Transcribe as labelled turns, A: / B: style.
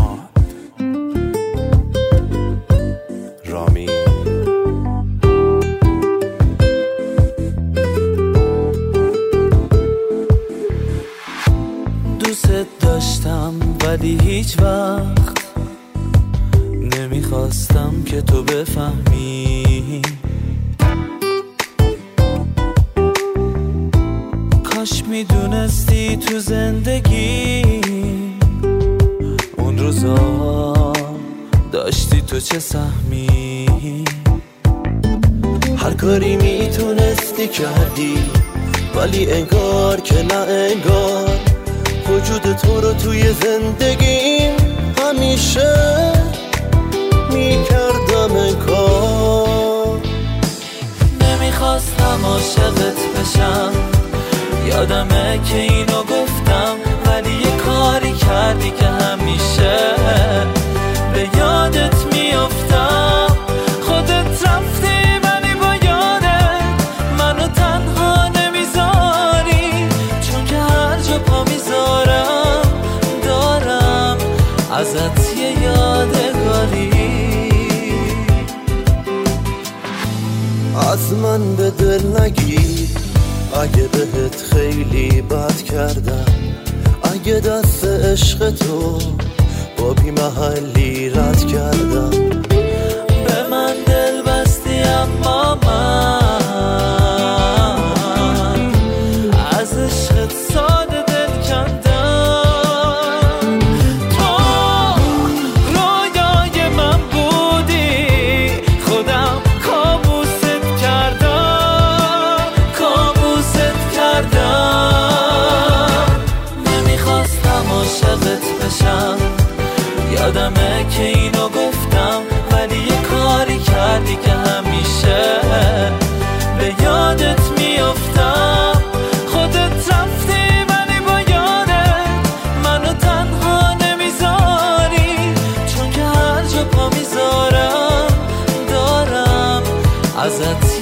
A: رامی
B: دوست داشتم ولی هیچ وقت نمیخواستم که تو بفهمی. کاش میدونستی تو زندگی اون روزا داشتی تو چه سهمی.
C: هر کاری میتونستی کردی ولی انگار که نه انگار وجود تو رو توی زندگیم همیشه میکردم انکار.
B: نمیخواستم عاشقت بشم، یادمه که اینو گفتم، ولی یه کاری کردی که همیشه به یادت میافتم. خودت رفتی ولی با یادت منو تنها نمیذاری، چون که هر جا پا میذارم دارم ازت یه یادگاری.
C: از من به دل نگیر اگه بهت خیلی بد کردم، اگه دست عشق تو با بی محلی رد کردم.
B: به من دل بستی اما من از عشقت ساده دل کندم. تو رویای من بودی، خودم کابوست کردم، کابوست کردم. نمیخواستم عاشقت بشم، یادمه که اینو گفتم، ولی یه کاری کردی که همیشه به یادت میافتم. خودت رفتی ولی با یادت منو تنها نمیذاری، چون که هر جا پا میذارم دارم ازت